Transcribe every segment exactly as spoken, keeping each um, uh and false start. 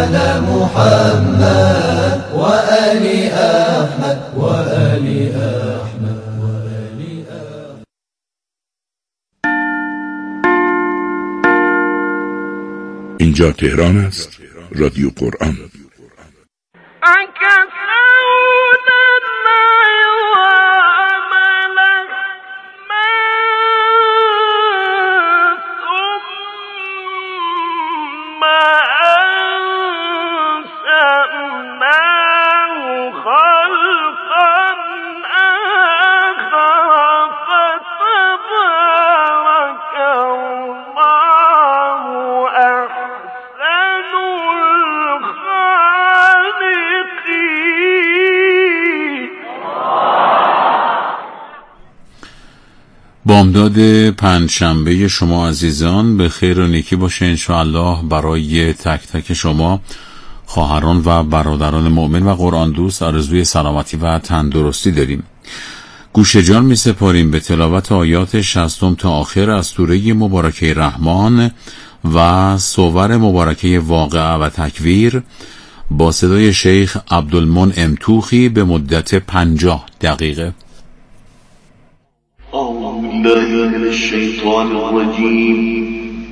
على محمد وآل أحمد وآل أحمد وآل أحمد. اینجا تهران است، رادیو قرآن. بامداد پنجشنبه شما عزیزان به خیر و نیکی باشه انشاءالله. برای تک تک شما خواهران و برادران مؤمن و قرآن دوست آرزوی سلامتی و تندرستی داریم. گوش جان می سپاریم به تلاوت آیات شصتم تا آخر از سوره مبارکه رحمان و سور مبارکه واقعه و تکویر با صدای شیخ عبدالمنعم توخی به مدت پنجاه دقیقه. أعوذ بالله من الشيطان الرجيم.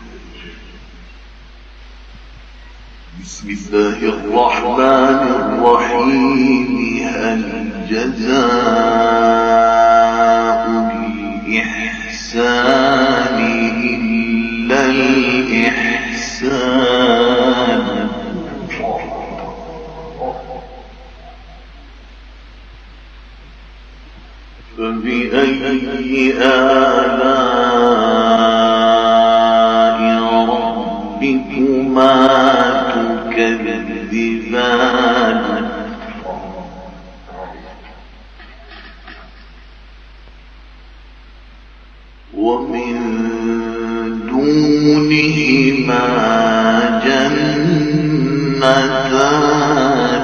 بسم الله الرحمن الرحيم. هل جزاء الإحسان إلا الإحسان. فبأي آلاء ربكما تكذبان. ومن دونهما جنتان.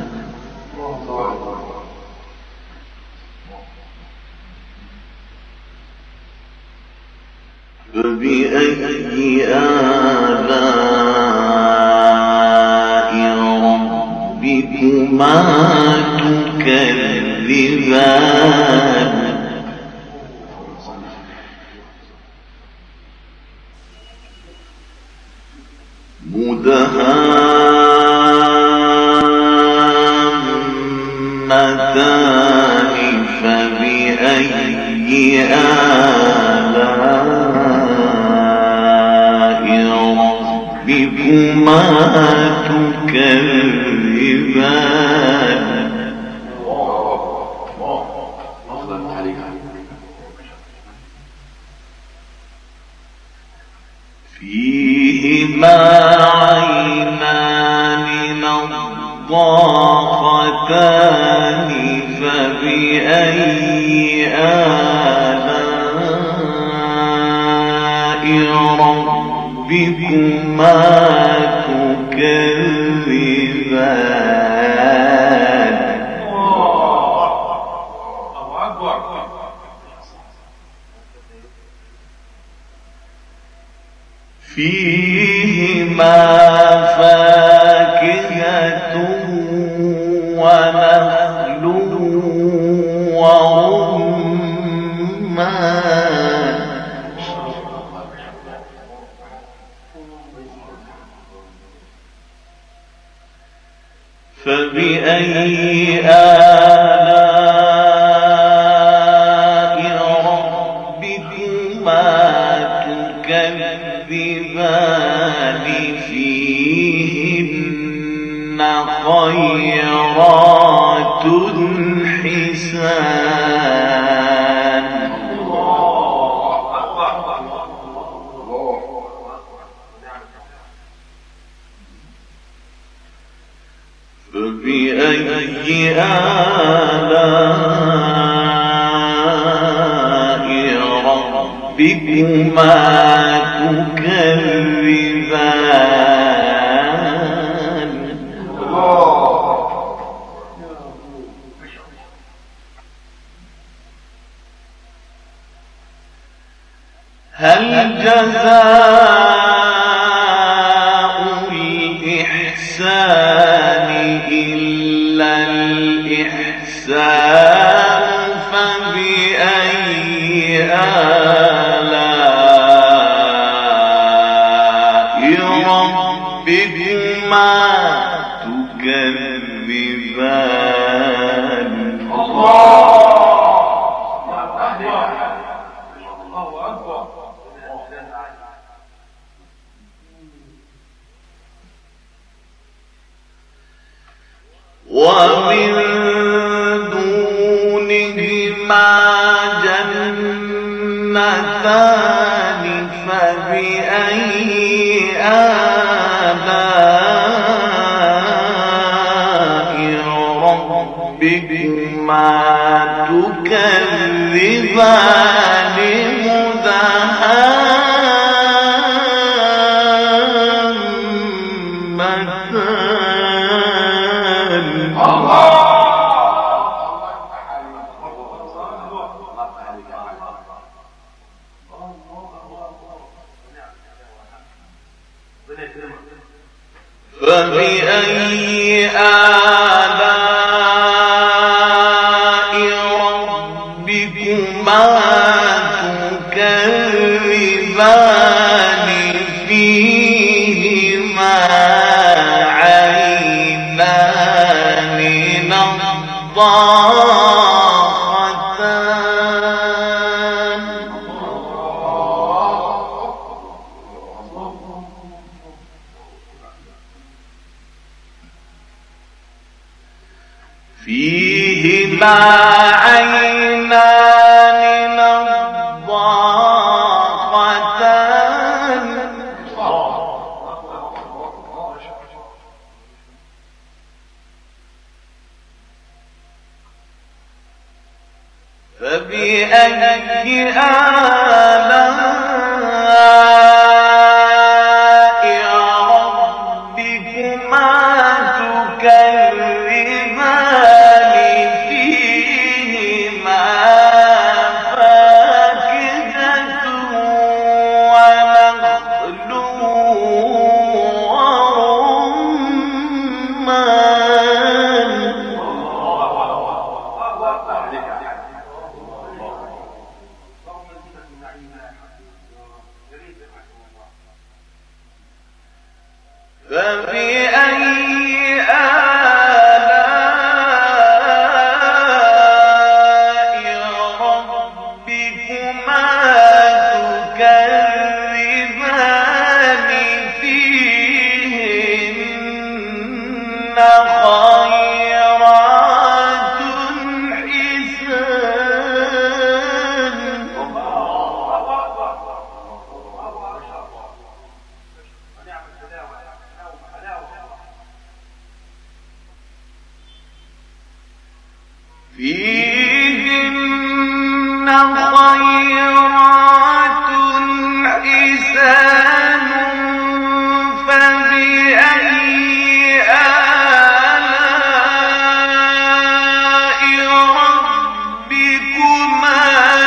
فبأي آلاء ربكما تكذبان. مدهامتان. فبأي آلاء ربكما تكذبان. فيهما عينان نضاختان. فبأي آلاء ربكما تكذبان. فيهما فاكهة ونخل ورمان. فبأي آلاء ربكما تكذبان. فيهن خيرات حسان. فبأي آلاء ربكما تكذبان. هل جزاء الإحسان الإحسان إلا الإحسان فبأي آلاء ربكما تكذبان ومن دونهما جنتان فبأي آلاء ربكما تكذبان فبأي آلاء ربكما تكذبان فيهما عينان نضاختان فيهما عينان نضاختان فبأي آلاء ربكما تكذبان فيهما فاكهة ونخل ورمان فبأي آلاء ربكما تكذبان فيهن خيرات حسان فيهن خيرات حسان فبأي آلاء ربكما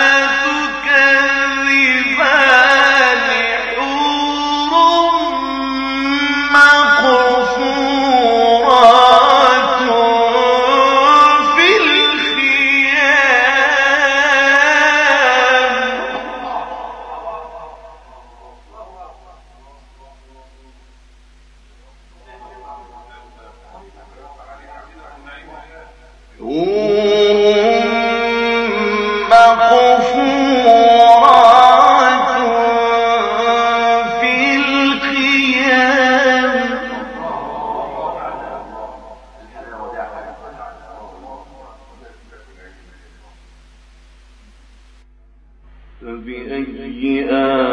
تكذبان حور مقصورات في الخيام مقصورات في الخيام فبأي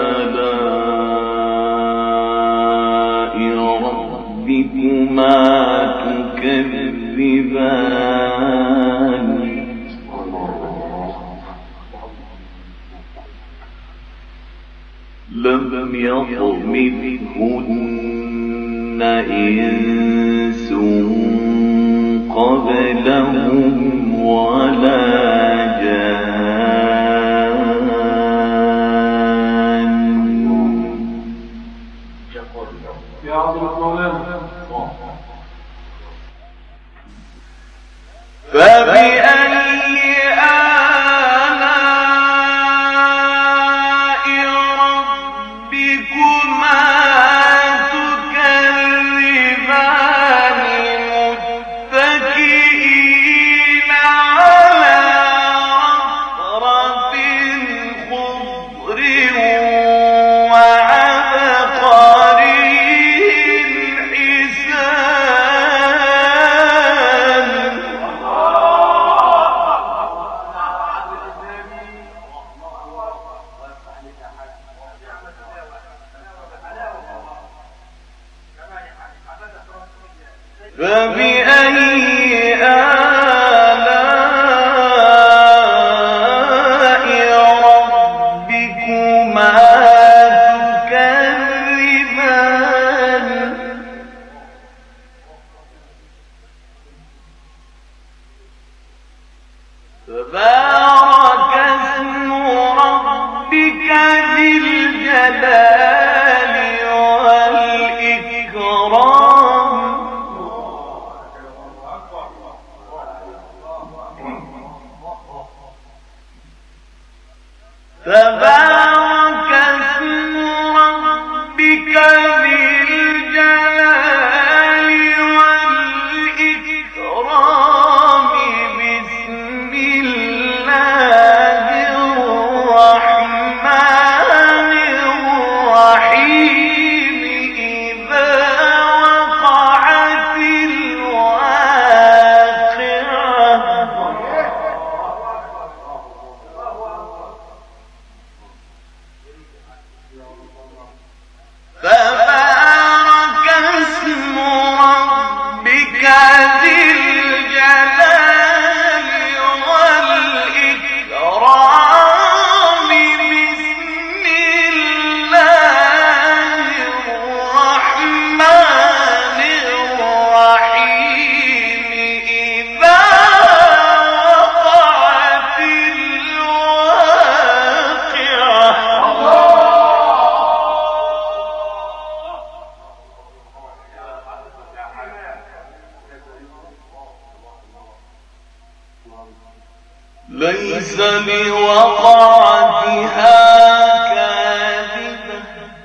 آلاء ربكما تكذبان لم يطمثهن إنس قبلهم ولا جان. يا عبد المولى ليس لوقعتها كاذبة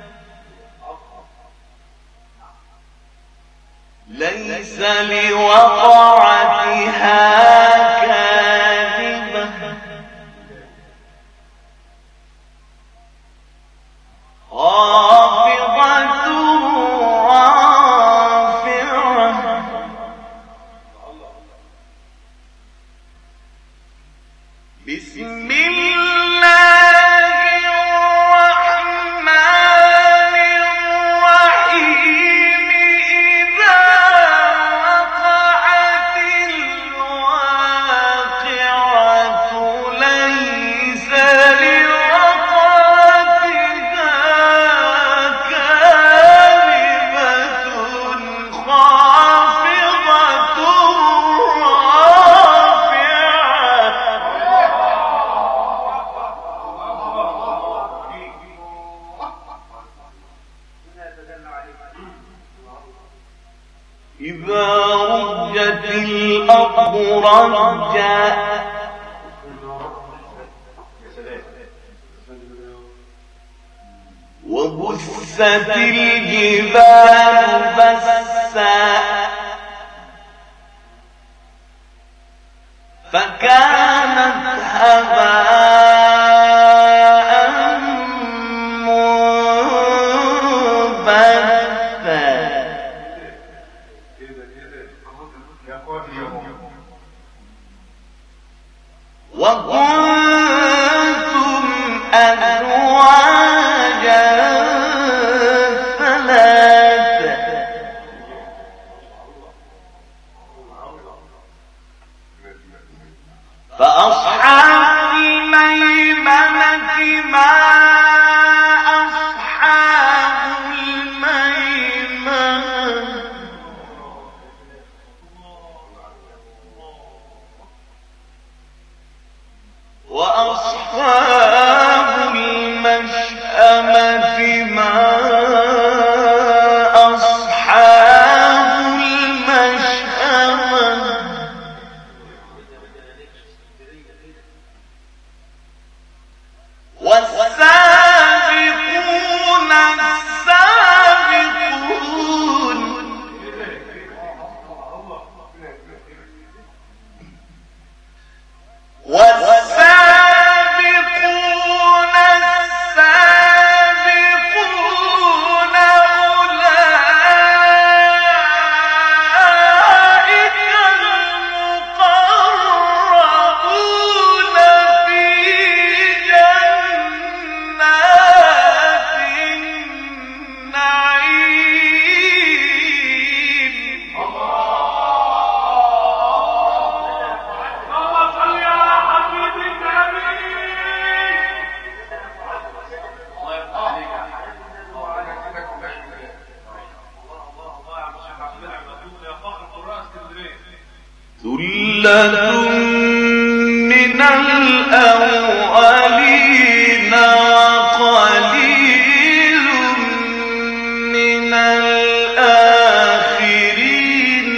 ليس لوقعتها كاذبة خافضة رافعة بسم الله الرحمن الرحيم إذا وقعت الواقعة ليس لوقعتها كاذبة خافضة إذا رجت الأرض رجا وبست الجبال بسا فكانت هباء منبثا وكنتم أزواجا ثلاثة ثلة من الأولين وقليل من الآخرين.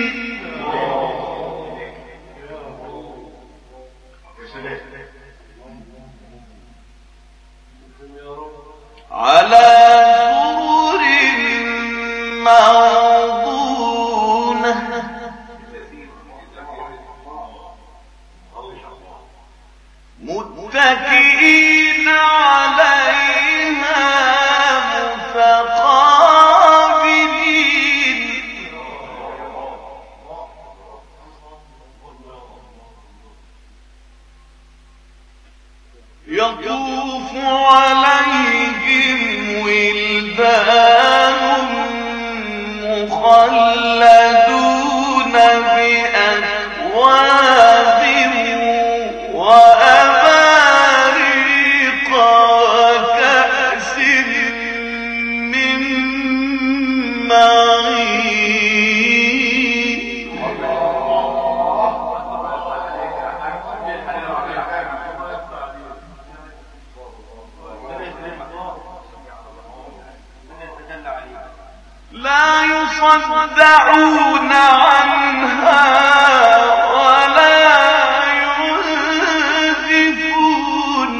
على سرر موضونة متكئين عليها متقابلين. يطوف عليهم ولدان مخلدون بأكواب وأباريق وكأس من معين. لا يصدعون عنها ولا ينزفون.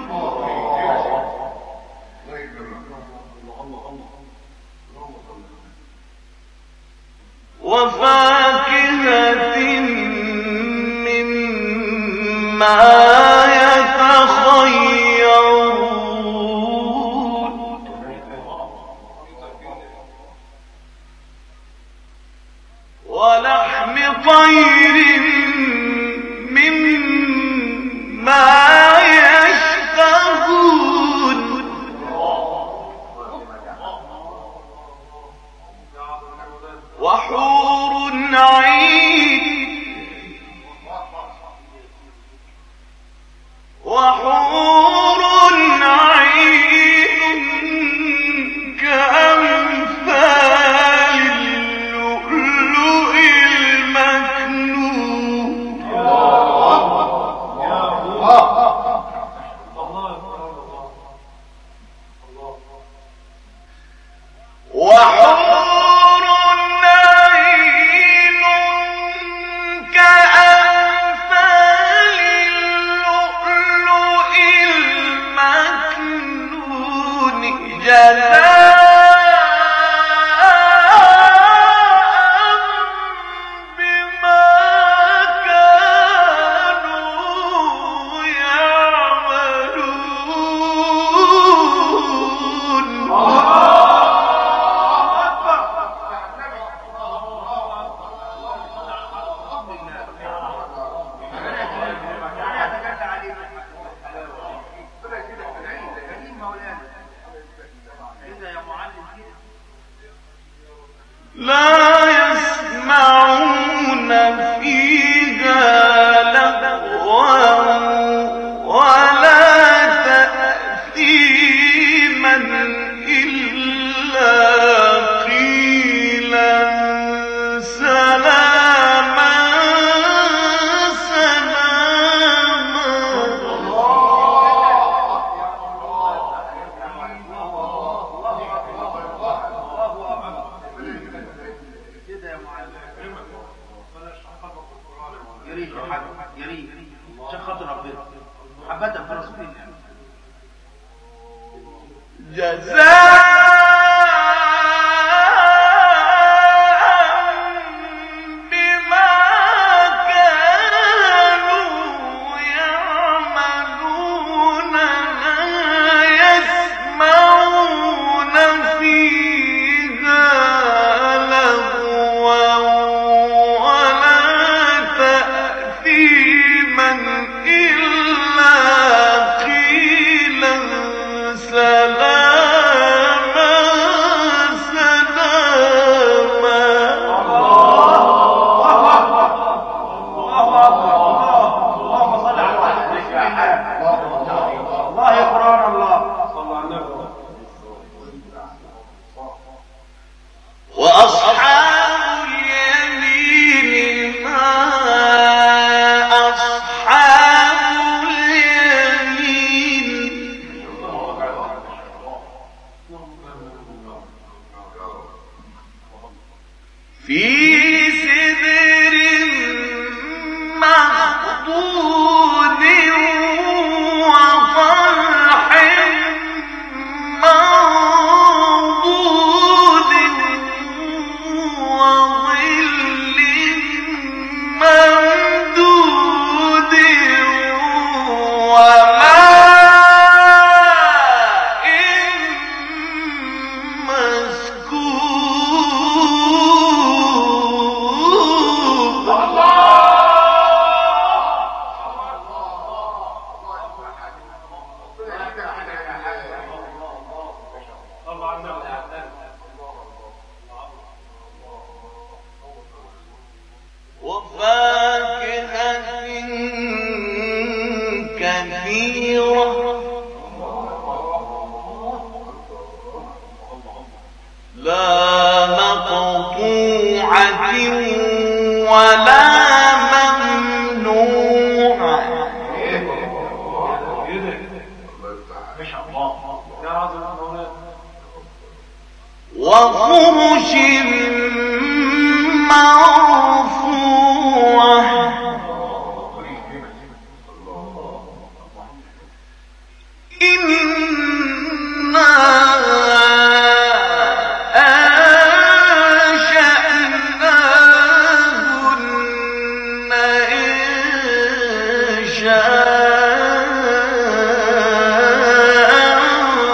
وفاكهة مما يتخيرون. ولحم طير مما يشتهون. وحور عين وحور عين كأمثال اللؤلؤ المكنون. وحور عين كأمثال اللؤلؤ المكنون جزاء بما كانوا يعملون. لا يسمعون فيها لغوا ولا تأثيما إلا قيلا سلاما سلاما. يريد يريد عشان خاطر ربنا محبة في رسول الله. جزاء بما كانوا يعملون. لا يسمعون فيها لغوا ولا تأثيما إلا قيلا سلاما في سدر مخضود وطلح منضود وظل ممدود وماء مسكوب. وفاكهة كثيرة لا مقطوعة ولا ممنوعة وفرش مرفوعة إنا أنشأناهن إنشاء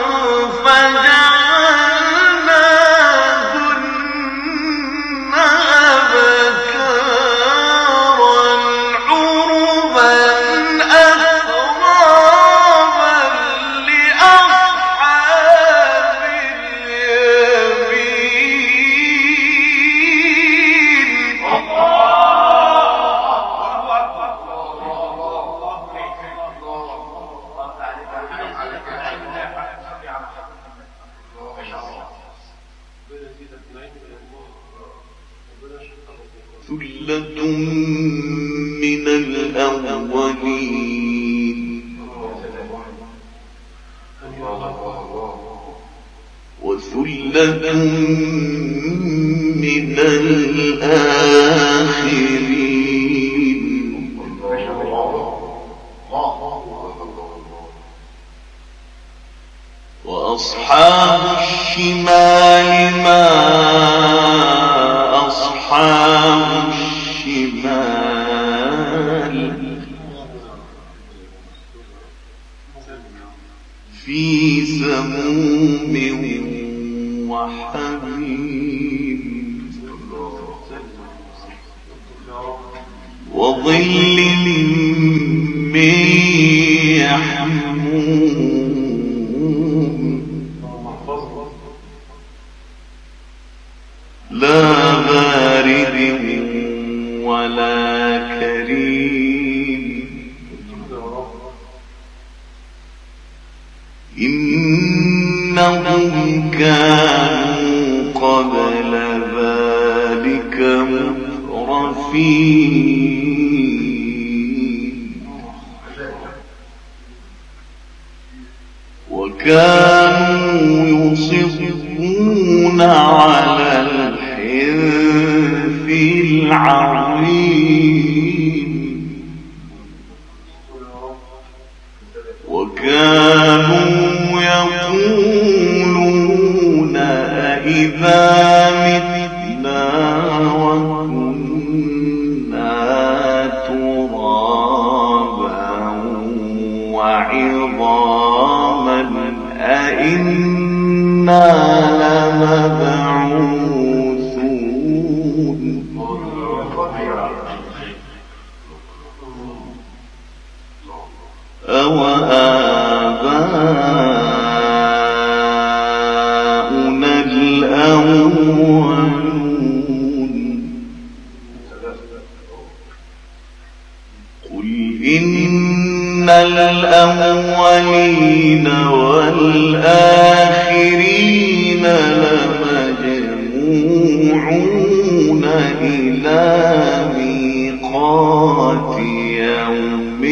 فجعلناهن أبكارا عربا أترابا لأصحاب اليمين. ثلة من الأولين وثلة من الآخرين. وأصحاب الشمال ما أصحاب الشمال في سموم وحميم وظل من يحموم لا بارد ولا كريم إنهم كانوا قبل ذلك مترفين وكانوا يصرون على الحنث العظيم وكانوا يقولون أإذا متنا وكنا ترابا وعظاما أإنا لمبعوثون. أوآباؤنا الأولون قل إن الأولين والآخرين لمجموعون إلى ميقات يوم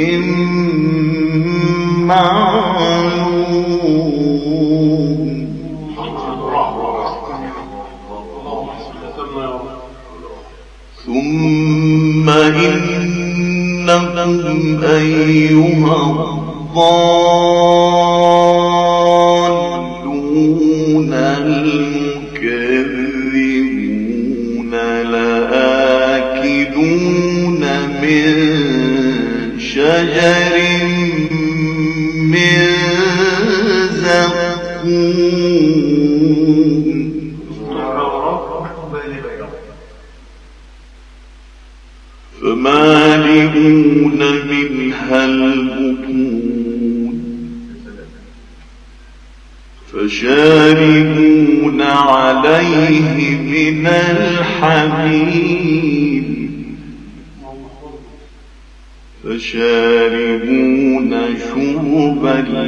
معلوم. ثم إنكم أيها الضالون المكذبون لآكلون من شجر من زقوم فمالئون منها البطون فشاربون عليه من الحميم فشاربون شرب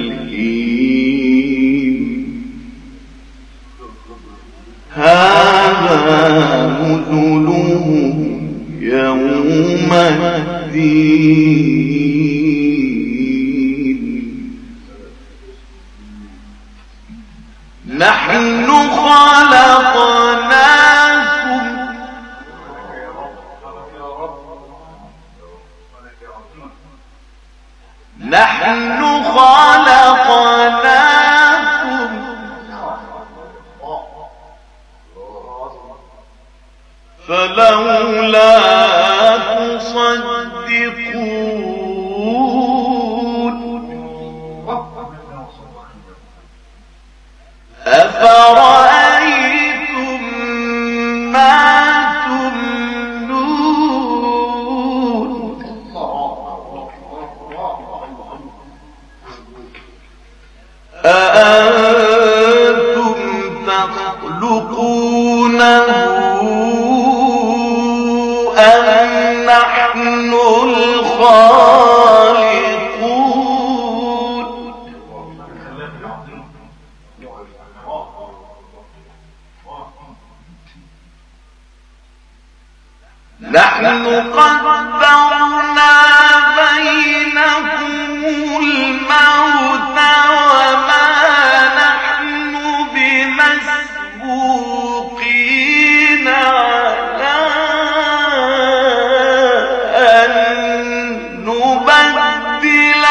الهيم هذا نزلهم يوم الدين نحن خلقناكم نحن خلقناكم فلولا تصدقون أفرأيتم ما تمنون أأنتم تخلقونه أم نحن الخالقون نحن قدرنا بينكم الموت وما نحن بمسبوقين على أن نبدل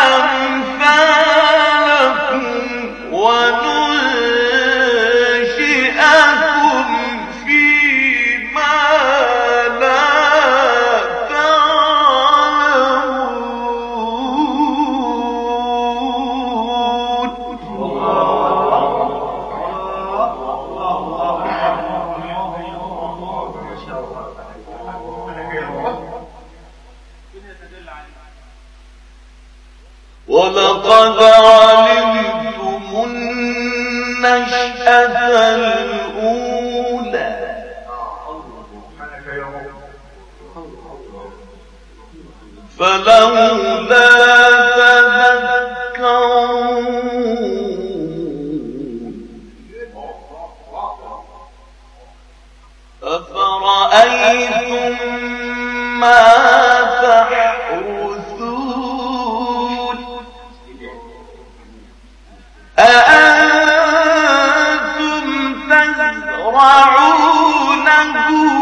أمثالكم وننشئكم فيما لا ولقد علمتم النشأة الأولى فلولا تذكرون أفرأيتم ما تحرثون أأنتم تزرعونه